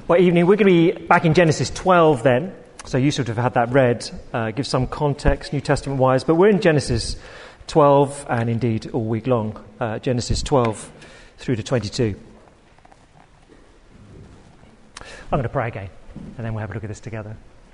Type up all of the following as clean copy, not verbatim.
Well, evening, we're going to be back in Genesis 12 then, so you sort of had that read, give some context, New Testament-wise, but we're in Genesis 12, and indeed all week long, Genesis 12 through to 22. I'm going to pray again, and then we'll have a look at this together.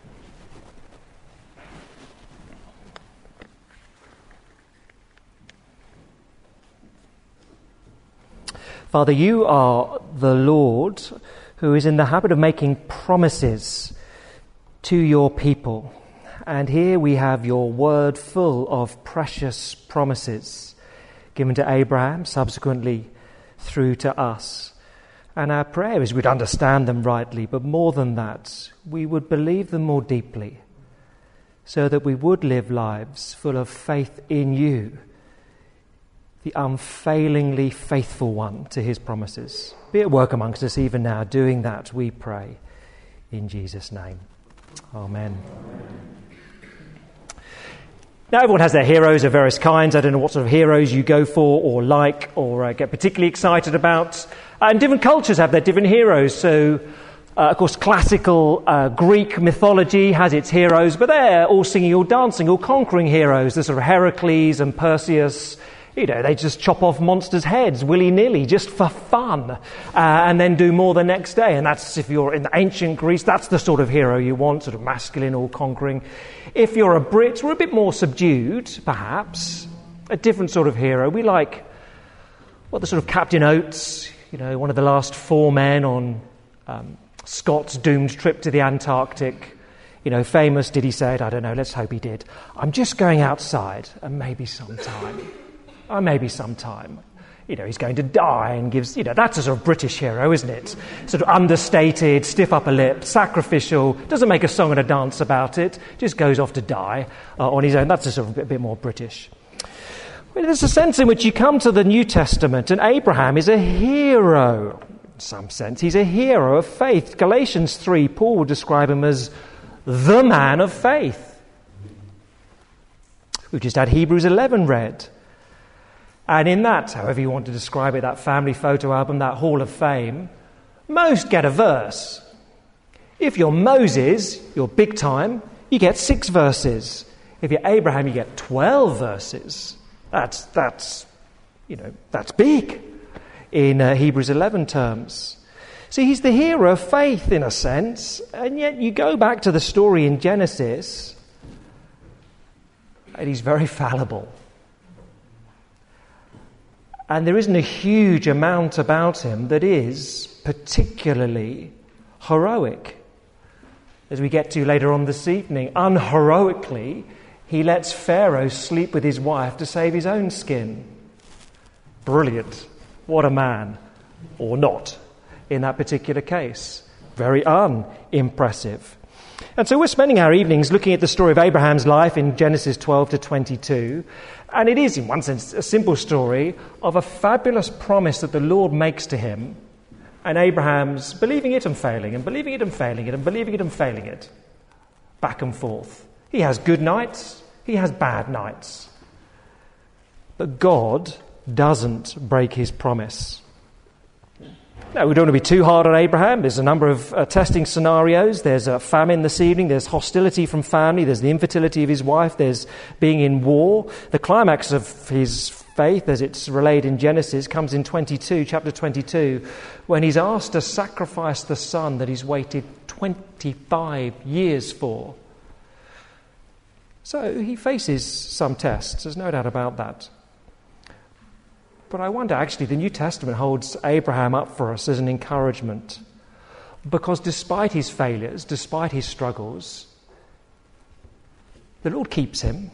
Father, you are the Lord who is in the habit of making promises to your people. And here we have your word full of precious promises given to Abraham, subsequently through to us. And our prayer is we'd understand them rightly, but more than that, we would believe them more deeply, so that we would live lives full of faith in you, the unfailingly faithful one to his promises. Be at work amongst us even now, doing that, we pray, in Jesus' name. Amen. Now, everyone has their heroes of various kinds. I don't know what sort of heroes you go for or like or get particularly excited about. And different cultures have their different heroes. So, of course, classical Greek mythology has its heroes, but they're all singing, all dancing, all conquering heroes. The sort of Heracles and Perseus. You know, they just chop off monsters' heads willy-nilly, just for fun, and then do more the next day. And that's, if you're in the ancient Greece, that's the sort of hero you want, sort of masculine, all-conquering. If you're a Brit, we're a bit more subdued, perhaps, a different sort of hero. We like, the sort of Captain Oates, you know, one of the last 4 men on Scott's doomed trip to the Antarctic. You know, famous, did he say it? I don't know, let's hope he did. I'm just going outside, and maybe sometime, you know, he's going to die, and gives, you know, that's a sort of British hero, isn't it? Sort of understated, stiff upper lip, sacrificial, doesn't make a song and a dance about it, just goes off to die on his own. That's a sort of a bit more British. Well, there's a sense in which you come to the New Testament, and Abraham is a hero, in some sense. He's a hero of faith. Galatians 3, Paul would describe him as the man of faith. We've just had Hebrews 11 read. And in that, however you want to describe it, that family photo album, that hall of fame, most get a verse. If you're Moses, you're big time, you get 6 verses. If you're Abraham, you get 12 verses. That's big in Hebrews 11 terms. See, he's the hero of faith in a sense, and yet you go back to the story in Genesis, and he's very fallible. And there isn't a huge amount about him that is particularly heroic. As we get to later on this evening, unheroically, he lets Pharaoh sleep with his wife to save his own skin. Brilliant. What a man. Or not, in that particular case. Very unimpressive. And so we're spending our evenings looking at the story of Abraham's life in Genesis 12 to 22. And it is, in one sense, a simple story of a fabulous promise that the Lord makes to him. And Abraham's believing it and failing, and believing it and failing it, and believing it and failing it. Back and forth. He has good nights, he has bad nights. But God doesn't break his promise. Now, we don't want to be too hard on Abraham. There's a number of testing scenarios. There's a famine this evening. There's hostility from family. There's the infertility of his wife. There's being in war. The climax of his faith, as it's relayed in Genesis, comes in chapter 22, when he's asked to sacrifice the son that he's waited 25 years for. So he faces some tests. There's no doubt about that. But I wonder, actually, the New Testament holds Abraham up for us as an encouragement. Because despite his failures, despite his struggles, the Lord keeps him.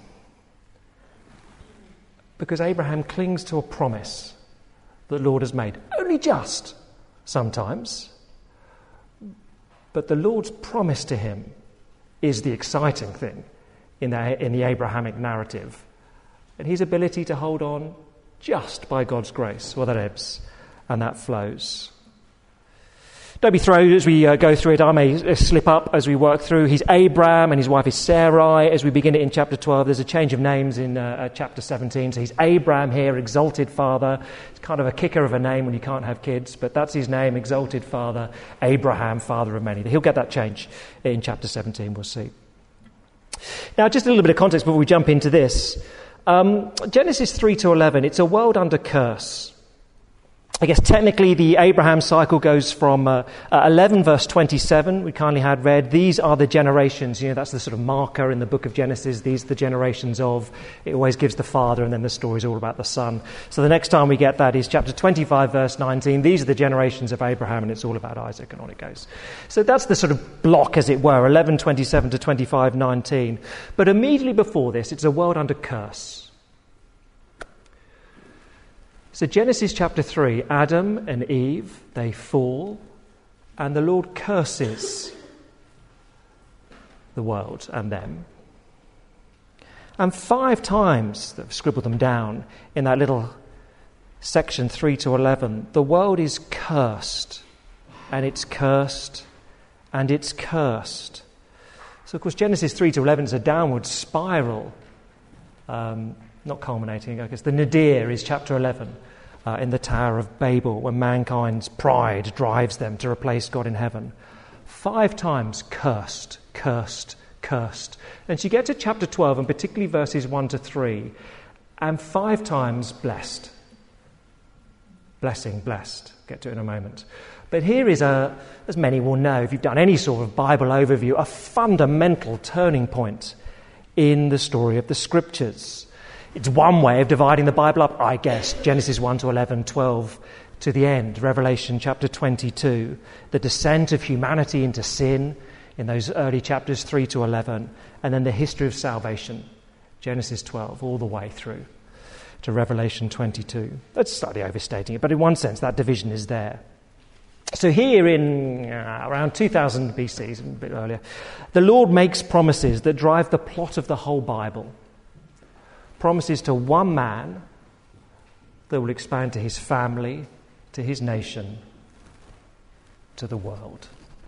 Because Abraham clings to a promise that the Lord has made. Only just, sometimes. But the Lord's promise to him is the exciting thing in the Abrahamic narrative. And his ability to hold on just by God's grace, well, that ebbs and that flows. Don't be thrown as we go through it. I may slip up as we work through. He's Abram and his wife is Sarai. As we begin it in chapter 12, there's a change of names in chapter 17. So he's Abram here, exalted father. It's kind of a kicker of a name when you can't have kids, but that's his name, exalted father, Abraham, father of many. He'll get that change in chapter 17, we'll see. Now, just a little bit of context before we jump into this. Genesis 3 to 11, it's a world under curse. I guess technically the Abraham cycle goes from 11 verse 27, we kindly had read, these are the generations, that's the sort of marker in the book of Genesis, these are the generations of, it always gives the father and then the story's all about the son. So the next time we get that is chapter 25 verse 19, these are the generations of Abraham and it's all about Isaac and on it goes. So that's the sort of block as it were, 11:27 to 25:19. But immediately before this, it's a world under curse. So Genesis chapter 3, Adam and Eve, they fall, and the Lord curses the world and them. And 5 times, I've scribbled them down in that little section 3 to 11, the world is cursed, and it's cursed, and it's cursed. So of course Genesis 3 to 11 is a downward spiral, not culminating, I guess. The nadir is chapter 11 in the Tower of Babel, when mankind's pride drives them to replace God in heaven. 5 times cursed, cursed, cursed. And you get to chapter 12, and particularly verses 1 to 3, and 5 times blessed. Blessing, blessed. Get to it in a moment. But here is, as many will know, if you've done any sort of Bible overview, a fundamental turning point in the story of the Scriptures. It's one way of dividing the Bible up, I guess. Genesis 1 to 11, 12 to the end. Revelation chapter 22. The descent of humanity into sin in those early chapters 3 to 11. And then the history of salvation. Genesis 12 all the way through to Revelation 22. That's slightly overstating it, but in one sense that division is there. So here in around 2000 BC, a bit earlier, the Lord makes promises that drive the plot of the whole Bible. Promises to one man that will expand to his family, to his nation, to the world.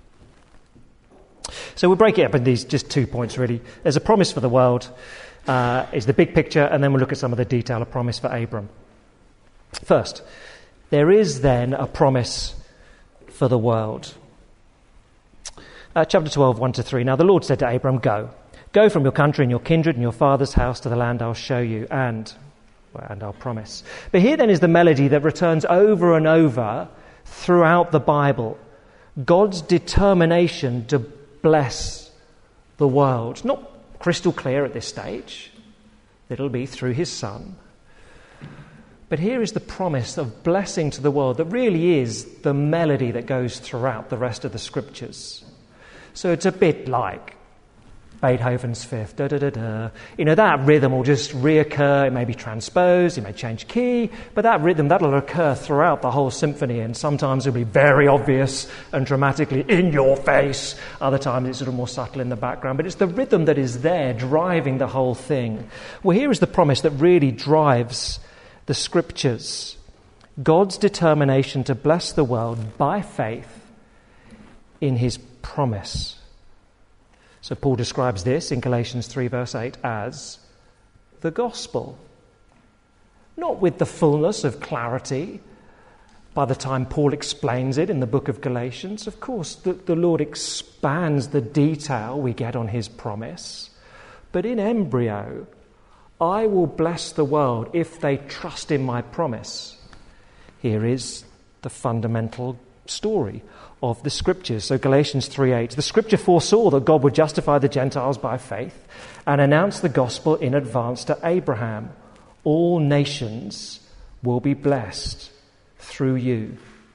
So we'll break it up in these just 2 points really. There's a promise for the world, is the big picture, and then we'll look at some of the detail, a promise for Abram. First, there is then a promise for the world. Chapter 12, 1 to 3. Now the Lord said to Abram, Go from your country and your kindred and your father's house to the land I'll show you, and I'll promise. But here then is the melody that returns over and over throughout the Bible. God's determination to bless the world. Not crystal clear at this stage. It'll be through his Son. But here is the promise of blessing to the world that really is the melody that goes throughout the rest of the Scriptures. So it's a bit like Beethoven's Fifth, da-da-da-da. That rhythm will just reoccur. It may be transposed, it may change key, but that rhythm, that'll occur throughout the whole symphony, and sometimes it'll be very obvious and dramatically in your face. Other times it's sort of more subtle in the background, but it's the rhythm that is there driving the whole thing. Well, here is the promise that really drives the Scriptures. God's determination to bless the world by faith in his promise. So Paul describes this in Galatians 3 verse 8 as the gospel. Not with the fullness of clarity by the time Paul explains it in the book of Galatians. Of course, the Lord expands the detail we get on his promise. But in embryo, I will bless the world if they trust in my promise. Here is the fundamental story of the Scriptures. So Galatians 3:8, the Scripture foresaw that God would justify the Gentiles by faith and announce the gospel in advance to Abraham. All nations will be blessed through you.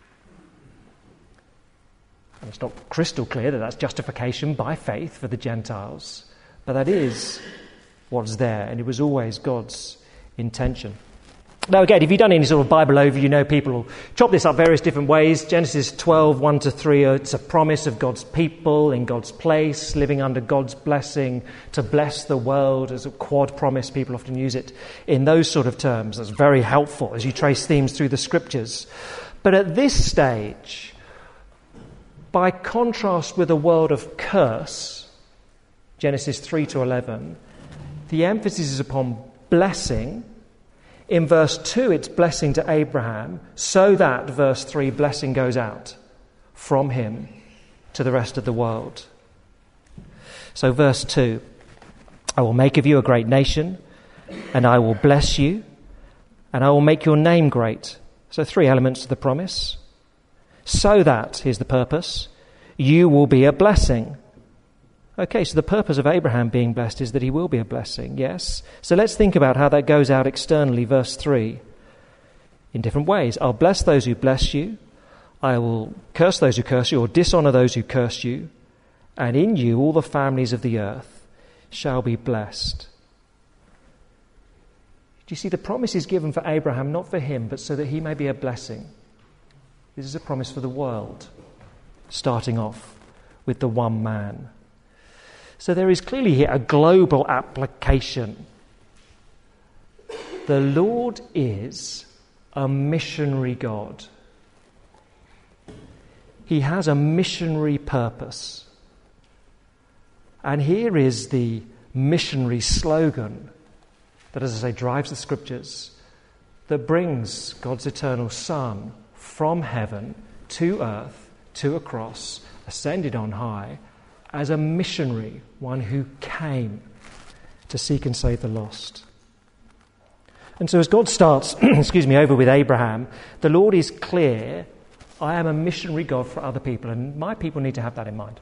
And it's not crystal clear that that's justification by faith for the Gentiles, but that is what's there, and it was always God's intention. Now again, if you've done any sort of Bible overview, you know people will chop this up various different ways. Genesis 12, 1 to 3, it's a promise of God's people in God's place, living under God's blessing to bless the world as a quad promise. People often use it in those sort of terms. That's very helpful as you trace themes through the Scriptures. But at this stage, by contrast with a world of curse, Genesis 3 to 11, the emphasis is upon blessing. In verse 2, it's blessing to Abraham, so that, verse 3, blessing goes out from him to the rest of the world. So verse 2, I will make of you a great nation, and I will bless you, and I will make your name great. So 3 elements to the promise. So that, here's the purpose, you will be a blessing. Okay, so the purpose of Abraham being blessed is that he will be a blessing, yes? So let's think about how that goes out externally, verse 3, in different ways. I'll bless those who bless you. I will curse those who curse you, or dishonor those who curse you. And in you all the families of the earth shall be blessed. Do you see, the promise is given for Abraham, not for him, but so that he may be a blessing. This is a promise for the world, starting off with the one man. So there is clearly here a global application. The Lord is a missionary God. He has a missionary purpose. And here is the missionary slogan that, as I say, drives the scriptures, that brings God's eternal Son from heaven to earth, to a cross, ascended on high, as a missionary, one who came to seek and save the lost. And so as God starts, over with Abraham, the Lord is clear, I am a missionary God for other people, and my people need to have that in mind.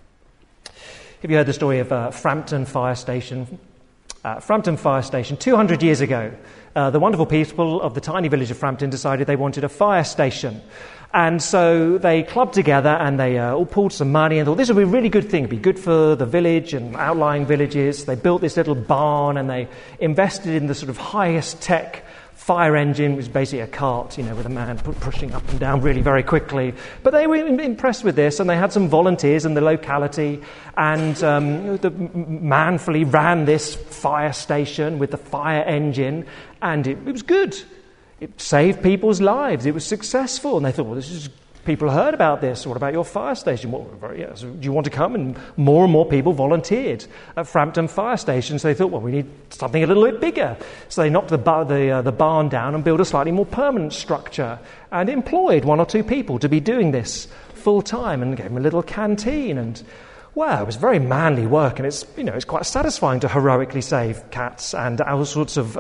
Have you heard the story of Frampton Fire Station? Frampton Fire Station, 200 years ago, the wonderful people of the tiny village of Frampton decided they wanted a fire station. And so they clubbed together and they all pulled some money and thought this would be a really good thing. It'd be good for the village and outlying villages. They built this little barn and they invested in the sort of highest tech fire engine, which was basically a cart, with a man pushing up and down really very quickly. But they were impressed with this, and they had some volunteers in the locality, and they manfully ran this fire station with the fire engine, and it was good. It saved people's lives. It was successful, and they thought, well, people heard about this. What about your fire station? Well, so do you want to come? And more people volunteered at Frampton Fire Station. So they thought, well, we need something a little bit bigger. So they knocked the barn down and built a slightly more permanent structure and employed 1 or 2 people to be doing this full time and gave them a little canteen. And well, it was very manly work, and it's quite satisfying to heroically save cats and all sorts of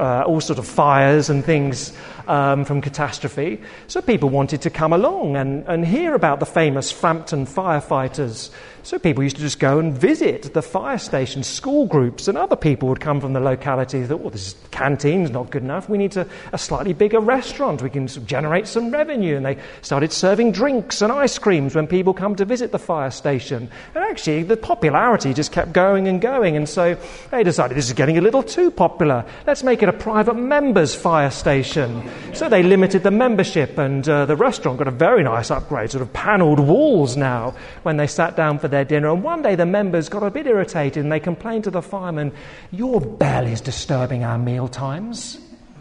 fires and things from catastrophe. So people wanted to come along and hear about the famous Frampton firefighters. So people used to just go and visit the fire station. School groups and other people would come from the locality. They thought, well, this canteen's not good enough. We need a slightly bigger restaurant. We can generate some revenue. And they started serving drinks and ice creams when people come to visit the fire station. And actually, the popularity just kept going and going. And so they decided this is getting a little too popular. Let's make it a private members fire station. So they limited the membership, and the restaurant got a very nice upgrade, sort of panelled walls now when they sat down for their dinner. And one day the members got a bit irritated and they complained to the fireman, your bell is disturbing our meal times.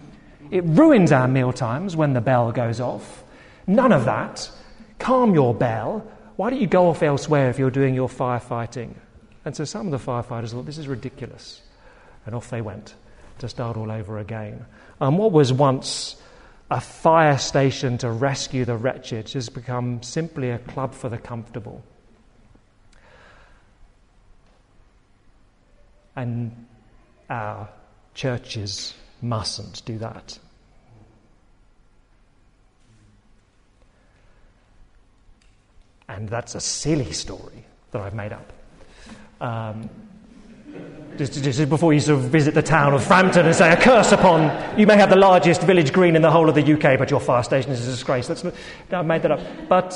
It ruins our meal times when the bell goes off. None of that. Calm your bell. Why don't you go off elsewhere if you're doing your firefighting? And so some of the firefighters thought, this is ridiculous. And off they went to start all over again. And what was once a fire station to rescue the wretched has become simply a club for the comfortable. And our churches mustn't do that. And that's a silly story that I've made up. Just before you sort of visit the town of Frampton and say, a curse upon, you may have the largest village green in the whole of the UK, but your fire station is a disgrace. I've made that up. But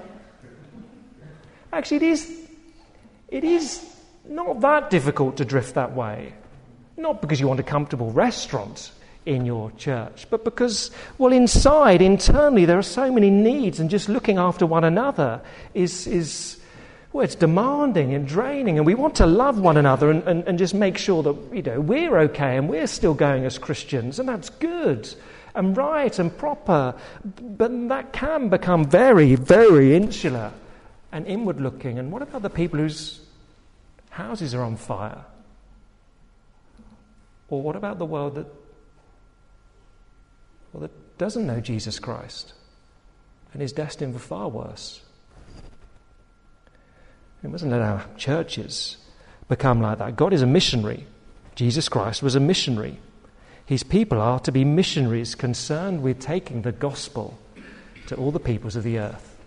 actually it is not that difficult to drift that way. Not because you want a comfortable restaurant in your church, but because, well, internally, there are so many needs, and just looking after one another is it's demanding and draining, and we want to love one another and just make sure that, we're okay and we're still going as Christians, and that's good and right and proper, but that can become very, very insular and inward looking. And what about the people whose houses are on fire? Or what about the world that doesn't know Jesus Christ and is destined for far worse? We mustn't let our churches become like that. God is a missionary. Jesus Christ was a missionary. His people are to be missionaries concerned with taking the gospel to all the peoples of the earth.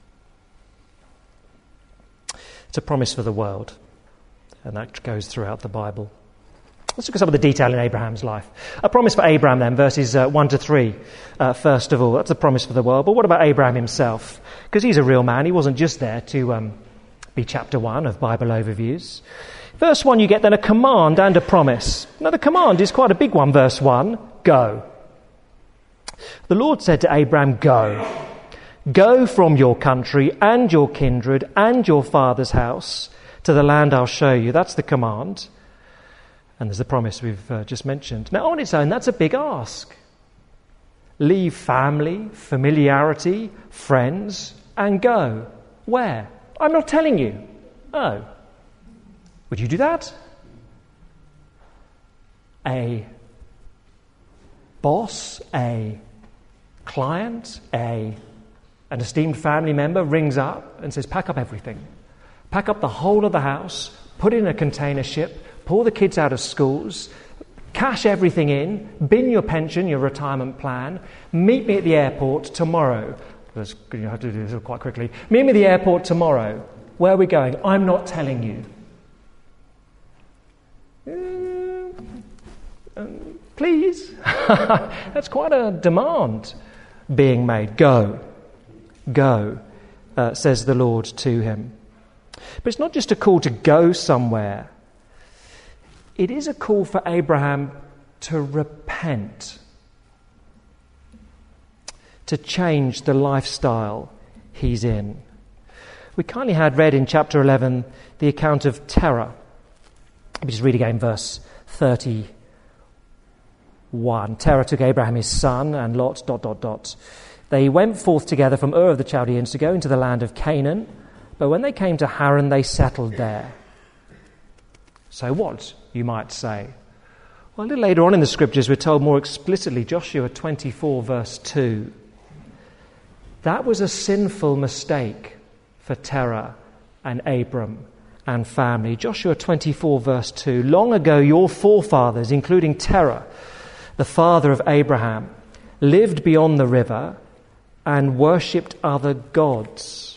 It's a promise for the world, and that goes throughout the Bible. Let's look at some of the detail in Abraham's life. A promise for Abraham then, verses 1 to 3. First of all, that's a promise for the world. But what about Abraham himself? Because he's a real man. He wasn't just there to be chapter 1 of Bible overviews. Verse 1, you get then a command and a promise. Now the command is quite a big one, verse 1. Go. The Lord said to Abraham, go. Go from your country and your kindred and your father's house to the land I'll show you. That's the command. And there's the promise we've just mentioned. Now, on its own, that's a big ask. Leave family, familiarity, friends, and go. Where? I'm not telling you. Oh. Would you do that? A boss, a client, an esteemed family member rings up and says, pack up everything. Pack up the whole of the house, put it in a container ship, pull the kids out of schools, cash everything in, bin your pension, your retirement plan, meet me at the airport tomorrow. You have to do this quite quickly. Meet me at the airport tomorrow. Where are we going? I'm not telling you. Please. That's quite a demand being made. Go. Go, says the Lord to him. But it's not just a call to go somewhere. It is a call for Abraham to repent, to change the lifestyle he's in. We kindly had read in chapter 11 the account of Terah. Let me just read again verse 31. Terah took Abraham his son and Lot, ... They went forth together from Ur of the Chaldeans to go into the land of Canaan, but when they came to Haran, they settled there. So what, you might say? Well, a little later on in the scriptures, we're told more explicitly, Joshua 24, verse 2. That was a sinful mistake for Terah and Abram and family. Joshua 24, verse 2. Long ago, your forefathers, including Terah, the father of Abraham, lived beyond the river and worshipped other gods.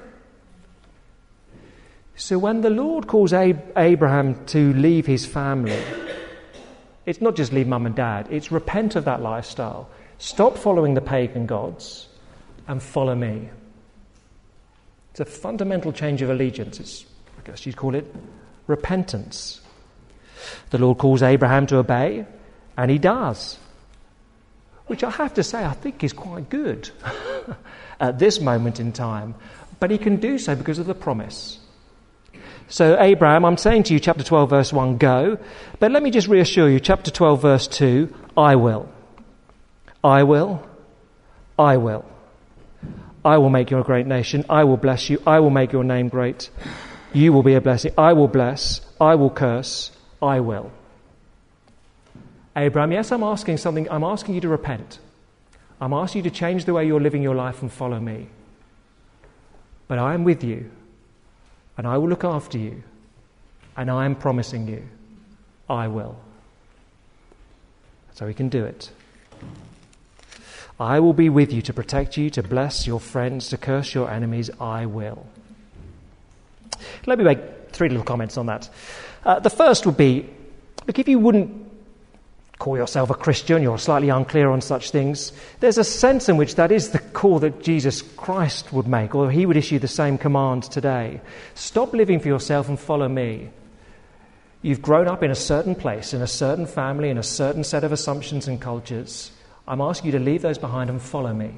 So when the Lord calls Abraham to leave his family, it's not just leave mum and dad, it's repent of that lifestyle. Stop following the pagan gods and follow me. It's a fundamental change of allegiance. It's, I guess you'd call it repentance. The Lord calls Abraham to obey, and he does. Which I have to say I think is quite good at this moment in time. But he can do so because of the promise. So Abraham, I'm saying to you, chapter 12, verse 1, go. But let me just reassure you, chapter 12, verse 2, I will. I will. I will. I will make you a great nation. I will bless you. I will make your name great. You will be a blessing. I will bless. I will curse. I will. Abraham, yes, I'm asking something. I'm asking you to repent. I'm asking you to change the way you're living your life and follow me. But I am with you, and I will look after you, and I am promising you, I will. So he can do it. I will be with you to protect you, to bless your friends, to curse your enemies. I will. Let me make 3 little comments on that. The first would be, look, if you wouldn't call yourself a Christian, you're slightly unclear on such things, there's a sense in which that is the call that Jesus Christ would make, or he would issue the same command today. Stop living for yourself and follow me. You've grown up in a certain place, in a certain family, in a certain set of assumptions and cultures. I'm asking you to leave those behind and follow me.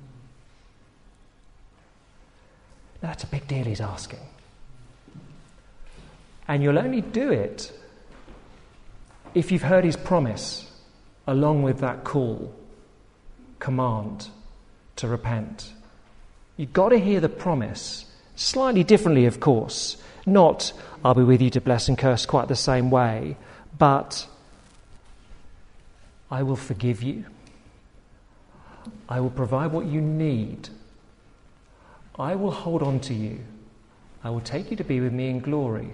Now, that's a big deal he's asking. And you'll only do it if you've heard his promise, along with that call, command to repent. You've got to hear the promise Slightly differently, of course. Not, I'll be with you to bless and curse quite the same way, but I will forgive you. I will provide what you need. I will hold on to you. I will take you to be with me in glory.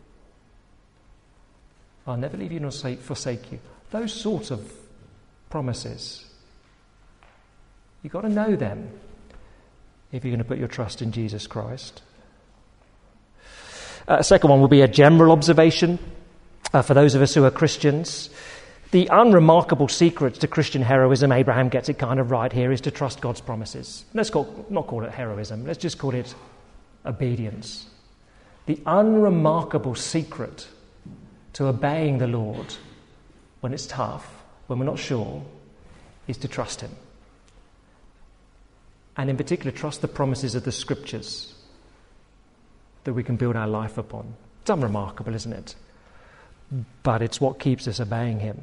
I'll never leave you nor forsake you. Those sorts of promises. You've got to know them if you're going to put your trust in Jesus Christ. Second one will be a general observation for those of us who are Christians. The unremarkable secret to Christian heroism, Abraham gets it kind of right here, is to trust God's promises. Let's not call it heroism, let's just call it obedience. The unremarkable secret to obeying the Lord when it's tough, when we're not sure, is to trust him. And in particular, trust the promises of the Scriptures that we can build our life upon. It's unremarkable, isn't it? But it's what keeps us obeying him.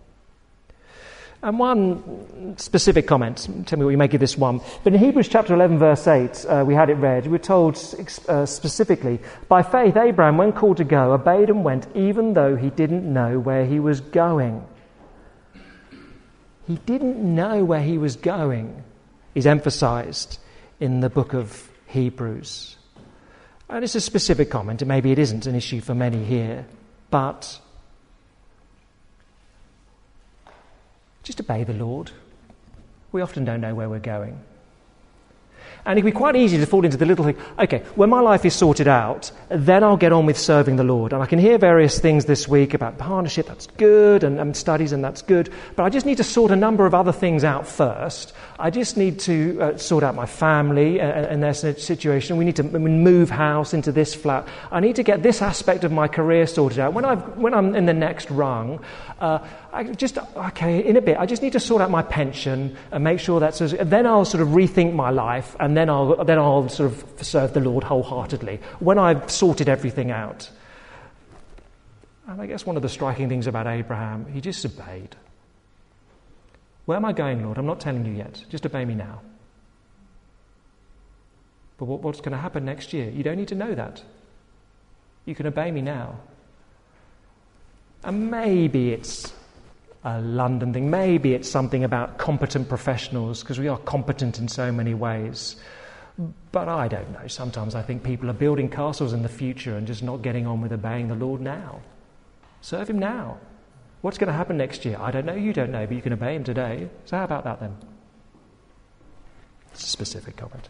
And one specific comment, tell me what you make of this one. But in Hebrews chapter 11, verse 8, we had it read, we're told specifically, by faith Abraham, when called to go, obeyed and went, even though he didn't know where he was going. He didn't know where he was going, is emphasized in the book of Hebrews. And it's a specific comment, and maybe it isn't an issue for many here, but just obey the Lord. We often don't know where we're going. And it can be quite easy to fall into the little thing, okay, when my life is sorted out, then I'll get on with serving the Lord. And I can hear various things this week about partnership, that's good, and studies, and that's good. But I just need to sort a number of other things out first. I just need to sort out my family and their situation. We need to move house into this flat. I need to get this aspect of my career sorted out. When I'm in the next rung, in a bit, I just need to sort out my pension and make sure that's... Then I'll sort of rethink my life, and then I'll sort of serve the Lord wholeheartedly when I've sorted everything out. And I guess one of the striking things about Abraham, he just obeyed. Where am I going, Lord? I'm not telling you yet. Just obey me now. But what's going to happen next year? You don't need to know that. You can obey me now. And maybe it's a London thing. Maybe it's something about competent professionals, because we are competent in so many ways. But I don't know. Sometimes I think people are building castles in the future and just not getting on with obeying the Lord now. Serve him now. What's going to happen next year? I don't know, you don't know, but you can obey him today. So how about that then? It's a specific comment.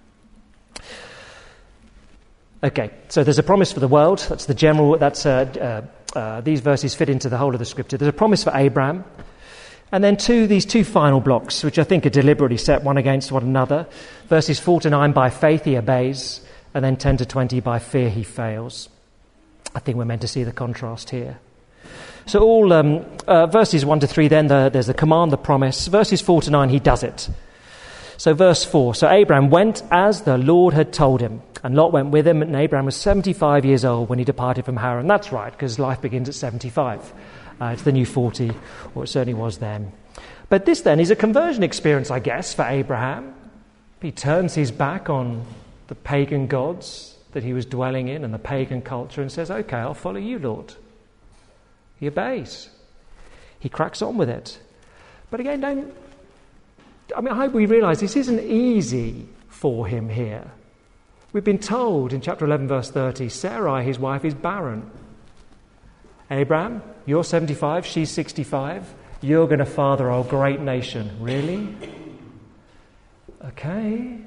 Okay, so there's a promise for the world. That's the general, these verses fit into the whole of the Scripture. There's a promise for Abraham. And then these two final blocks, which I think are deliberately set one against one another. Verses 4 to 9, by faith he obeys. And then 10 to 20, by fear he fails. I think we're meant to see the contrast here. So all verses 1 to 3 then, there's the command, the promise. Verses 4 to 9, he does it. So verse 4, so Abraham went as the Lord had told him, and Lot went with him, and Abraham was 75 years old when he departed from Haran. That's right, because life begins at 75. It's the new 40, or it certainly was then. But this then is a conversion experience, I guess, for Abraham. He turns his back on the pagan gods that he was dwelling in and the pagan culture and says, okay, I'll follow you, Lord. He obeys. He cracks on with it. But again, I hope we realise this isn't easy for him here. We've been told in chapter 11, verse 30, Sarai, his wife, is barren. Abraham, you're 75, she's 65. You're going to father a great nation. Really? Okay.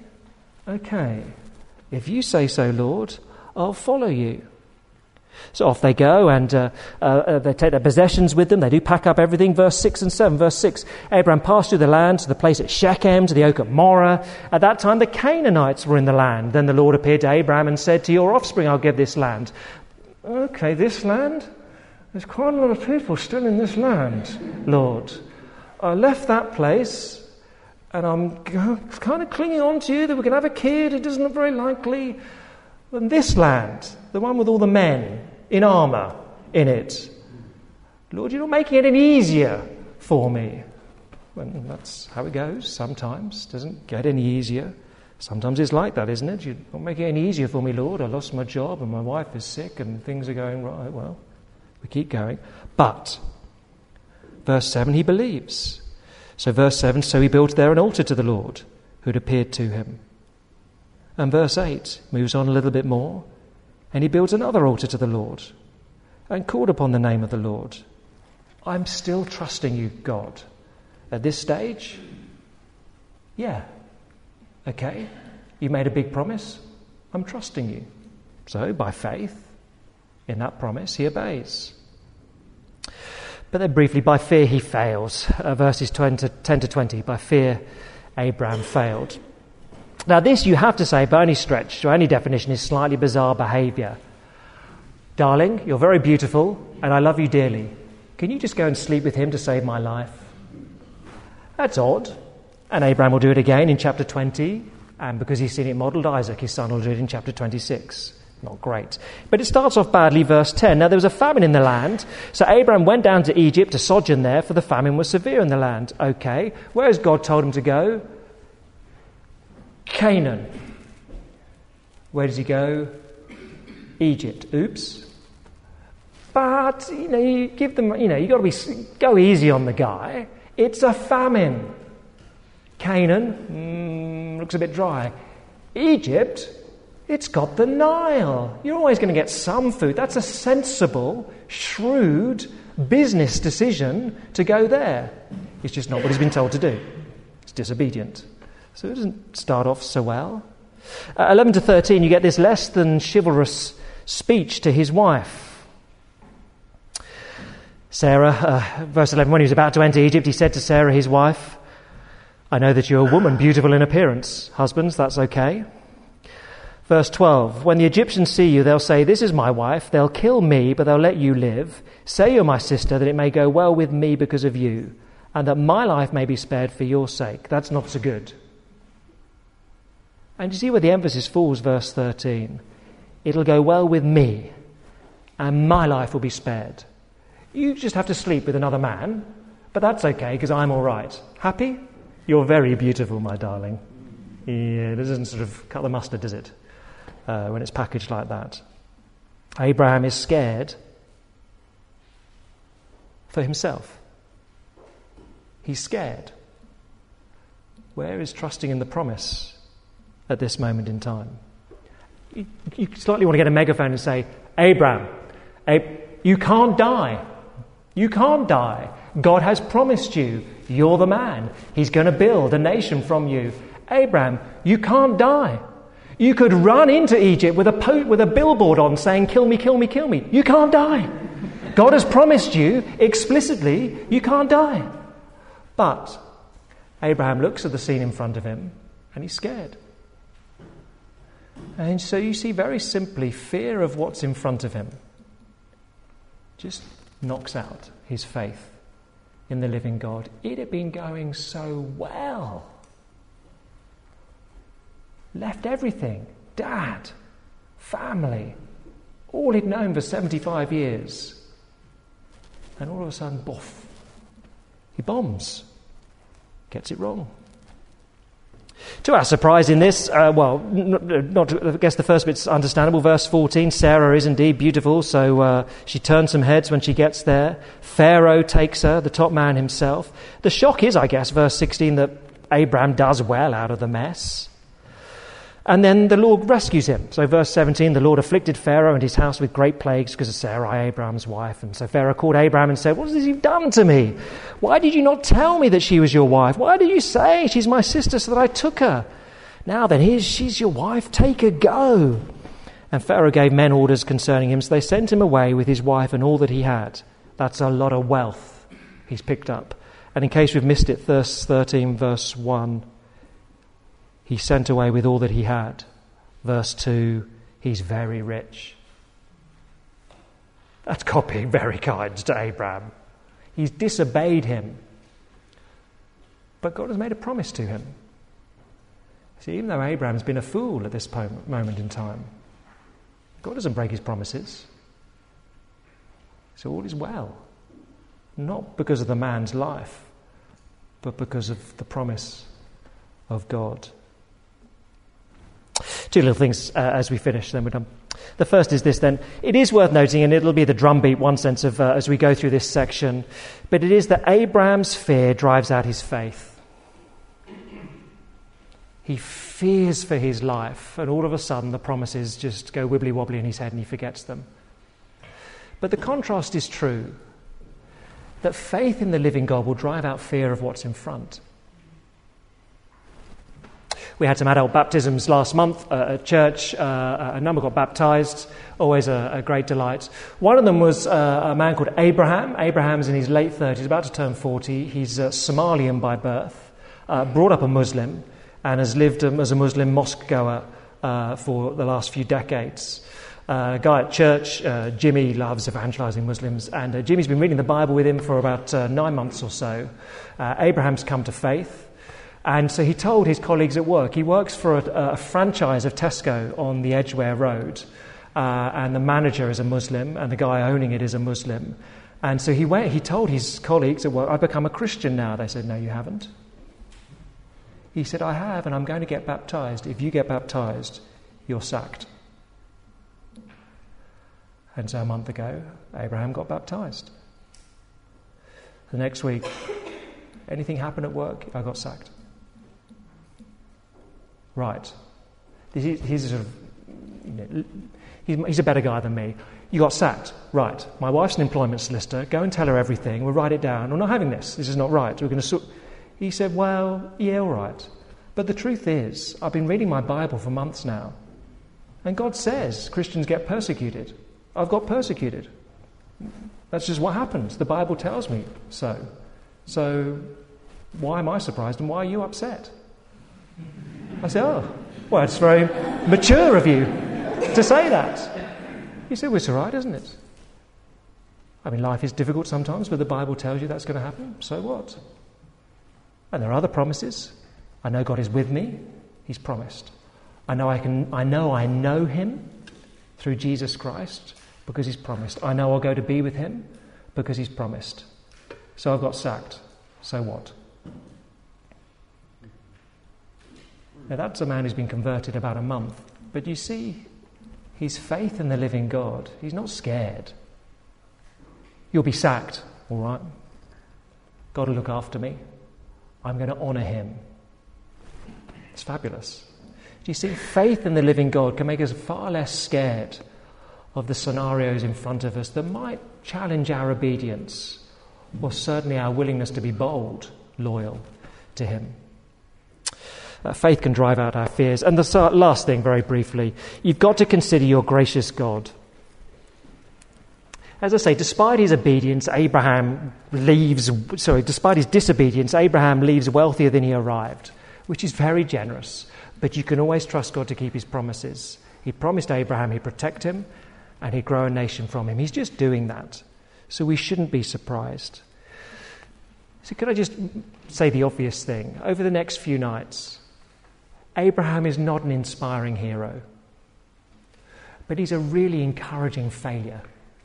If you say so, Lord, I'll follow you. So off they go, and they take their possessions with them. They do pack up everything. Verse 6 and 7. Verse 6, Abraham passed through the land to the place at Shechem, to the oak at Morah. At that time the Canaanites were in the land. Then the Lord appeared to Abraham and said, to your offspring I'll give this land. Okay, this land? There's quite a lot of people still in this land, Lord. I left that place, and I'm kind of clinging on to you that we can have a kid. It doesn't look very likely. And this land, the one with all the men in armour in it, Lord, you're not making it any easier for me. And that's how it goes sometimes. It doesn't get any easier. Sometimes it's like that, isn't it? You're not making it any easier for me, Lord. I lost my job and my wife is sick and things are going right. Well, we keep going. But, verse 7, he believes. So verse 7, so he built there an altar to the Lord who had appeared to him. And verse 8 moves on a little bit more, and he builds another altar to the Lord and called upon the name of the Lord. I'm still trusting you, God. At this stage, yeah. Okay, you made a big promise. I'm trusting you. So, by faith, in that promise, he obeys. But then briefly, by fear he fails. Verses 10 to 20, by fear Abraham failed. Now this, you have to say, by any stretch, or any definition, is slightly bizarre behaviour. Darling, you're very beautiful, and I love you dearly. Can you just go and sleep with him to save my life? That's odd. And Abraham will do it again in chapter 20, and because he's seen it modelled, Isaac, his son, will do it in chapter 26. Not great. But it starts off badly, verse 10. Now there was a famine in the land, so Abraham went down to Egypt to sojourn there, for the famine was severe in the land. Okay, where has God told him to go? Canaan. Where does he go? Egypt. Oops. But, you give them, you've got to go easy on the guy. It's a famine. Canaan, looks a bit dry. Egypt, it's got the Nile. You're always going to get some food. That's a sensible, shrewd business decision to go there. It's just not what he's been told to do. It's disobedient. So it doesn't start off so well. 11 to 13, you get this less than chivalrous speech to his wife. Sarah, verse 11, when he was about to enter Egypt, he said to Sarah, his wife, I know that you're a woman, beautiful in appearance. Husbands, that's okay. Verse 12, when the Egyptians see you, they'll say, this is my wife. They'll kill me, but they'll let you live. Say you're my sister, that it may go well with me because of you, and that my life may be spared for your sake. That's not so good. And you see where the emphasis falls, verse 13. It'll go well with me, and my life will be spared. You just have to sleep with another man, but that's okay, because I'm all right. Happy? You're very beautiful, my darling. Yeah, this doesn't sort of cut the mustard, does it? When it's packaged like that. Abraham is scared for himself. He's scared. Where is trusting in the promise at this moment in time? You slightly want to get a megaphone and say, Abraham, you can't die. You can't die. God has promised you. You're the man. He's going to build a nation from you. Abraham, you can't die. You could run into Egypt with a billboard on saying, kill me, kill me, kill me. You can't die. God has promised you explicitly, you can't die. But Abraham looks at the scene in front of him and he's scared. And so you see, very simply, fear of what's in front of him just knocks out his faith in the living God. It had been going so well. Left everything, dad, family, all he'd known for 75 years. And all of a sudden, boff, he bombs, gets it wrong. To our surprise in this, I guess the first bit's understandable. Verse 14, Sarah is indeed beautiful, so she turns some heads when she gets there. Pharaoh takes her, the top man himself. The shock is, I guess, verse 16, that Abraham does well out of the mess. And then the Lord rescues him. So verse 17, the Lord afflicted Pharaoh and his house with great plagues because of Sarai, Abraham's wife. And so Pharaoh called Abraham and said, what has he done to me? Why did you not tell me that she was your wife? Why did you say she's my sister so that I took her? Now then, she's your wife, take her, go. And Pharaoh gave men orders concerning him, so they sent him away with his wife and all that he had. That's a lot of wealth he's picked up. And in case we've missed it, verse 13, verse 1, he sent away with all that he had. Verse 2, he's very rich. That's God being very kind to Abraham. He's disobeyed him. But God has made a promise to him. See, even though Abraham's been a fool at this moment in time, God doesn't break his promises. So all is well. Not because of the man's life, but because of the promise of God. Two little things as we finish, then we're done. The first is this then. It is worth noting, and it'll be the drumbeat, one sense of as we go through this section, but it is that Abraham's fear drives out his faith. He fears for his life, and all of a sudden the promises just go wibbly-wobbly in his head and he forgets them. But the contrast is true, that faith in the living God will drive out fear of what's in front. We had some adult baptisms last month at church. A number got baptised, always a great delight. One of them was a man called Abraham. Abraham's in his late 30s, about to turn 40. He's Somalian by birth, brought up a Muslim, and has lived as a Muslim mosque goer for the last few decades. A guy at church, Jimmy, loves evangelising Muslims, and Jimmy's been reading the Bible with him for about 9 months or so. Abraham's come to faith. And so he told his colleagues at work, he works for a franchise of Tesco on the Edgware Road, and the manager is a Muslim, and the guy owning it is a Muslim. And so he told his colleagues at work, I've become a Christian now. They said, no, you haven't. He said, I have, and I'm going to get baptised. If you get baptised, you're sacked. And so a month ago, Abraham got baptised. The next week, anything happened at work, I got sacked. Right. He's a sort of, he's a better guy than me. You got sacked. Right. My wife's an employment solicitor. Go and tell her everything. We'll write it down. We're not having this. This is not right. We're going to. He said, well, yeah, all right. But the truth is, I've been reading my Bible for months now. And God says Christians get persecuted. I've got persecuted. That's just what happens. The Bible tells me so. So why am I surprised and why are you upset? I said, oh, well, it's very mature of you to say that. He said, well, it's all right, isn't it? I mean, life is difficult sometimes, but the Bible tells you that's going to happen. So what? And there are other promises. I know God is with me. He's promised. I know I know him through Jesus Christ because he's promised. I know I'll go to be with him because he's promised. So I've got sacked. So what? Now that's a man who's been converted about a month. But you see, his faith in the living God, he's not scared. You'll be sacked, all right? God will look after me. I'm going to honour him. It's fabulous. Do you see, faith in the living God can make us far less scared of the scenarios in front of us that might challenge our obedience or certainly our willingness to be bold, loyal to him. Faith can drive out our fears. And the last thing, very briefly, you've got to consider your gracious God. As I say, despite his disobedience, Abraham leaves wealthier than he arrived, which is very generous. But you can always trust God to keep his promises. He promised Abraham he'd protect him and he'd grow a nation from him. He's just doing that. So we shouldn't be surprised. So could I just say the obvious thing? Over the next few nights, Abraham is not an inspiring hero, but he's a really encouraging failure.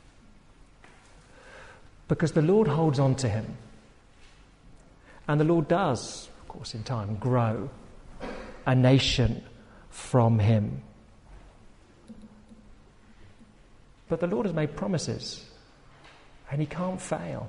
Because the Lord holds on to him. And the Lord does, of course, in time, grow a nation from him. But the Lord has made promises, and he can't fail.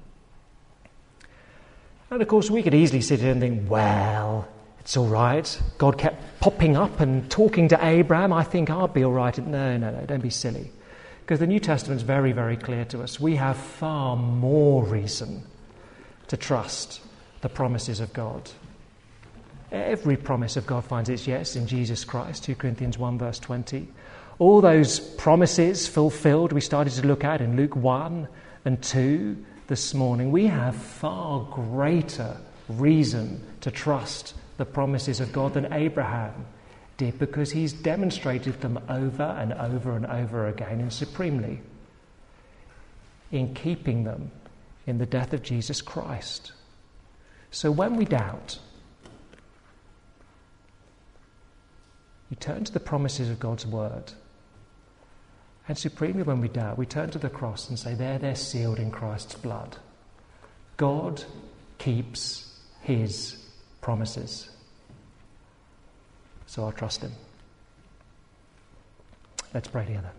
And of course, we could easily sit here and think, well, it's all right. God kept popping up and talking to Abraham. I think I'll be all right. No, don't be silly. Because the New Testament's very, very clear to us. We have far more reason to trust the promises of God. Every promise of God finds its yes in Jesus Christ, 2 Corinthians 1 verse 20. All those promises fulfilled we started to look at in Luke 1 and 2 this morning. We have far greater reason to trust the promises of God than Abraham did, because he's demonstrated them over and over and over again, and supremely in keeping them in the death of Jesus Christ. So when we doubt, we turn to the promises of God's word. And supremely when we doubt, we turn to the cross and say, there they're sealed in Christ's blood. God keeps his promises. So I'll trust him. Let's pray together.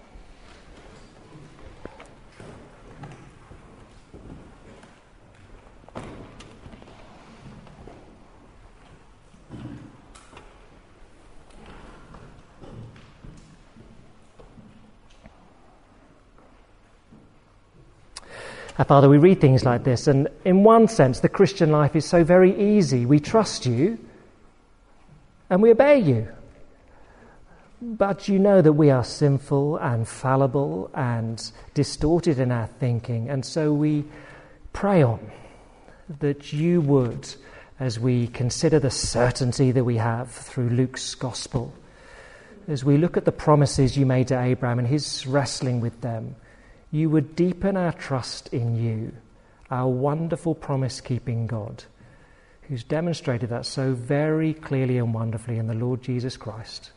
Father, we read things like this, and in one sense, the Christian life is so very easy. We trust you, and we obey you. But you know that we are sinful and fallible and distorted in our thinking, and so we pray on that you would, as we consider the certainty that we have through Luke's Gospel, as we look at the promises you made to Abraham and his wrestling with them, you would deepen our trust in you, our wonderful promise-keeping God, who's demonstrated that so very clearly and wonderfully in the Lord Jesus Christ.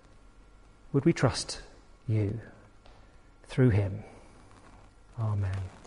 Would we trust you through him? Amen.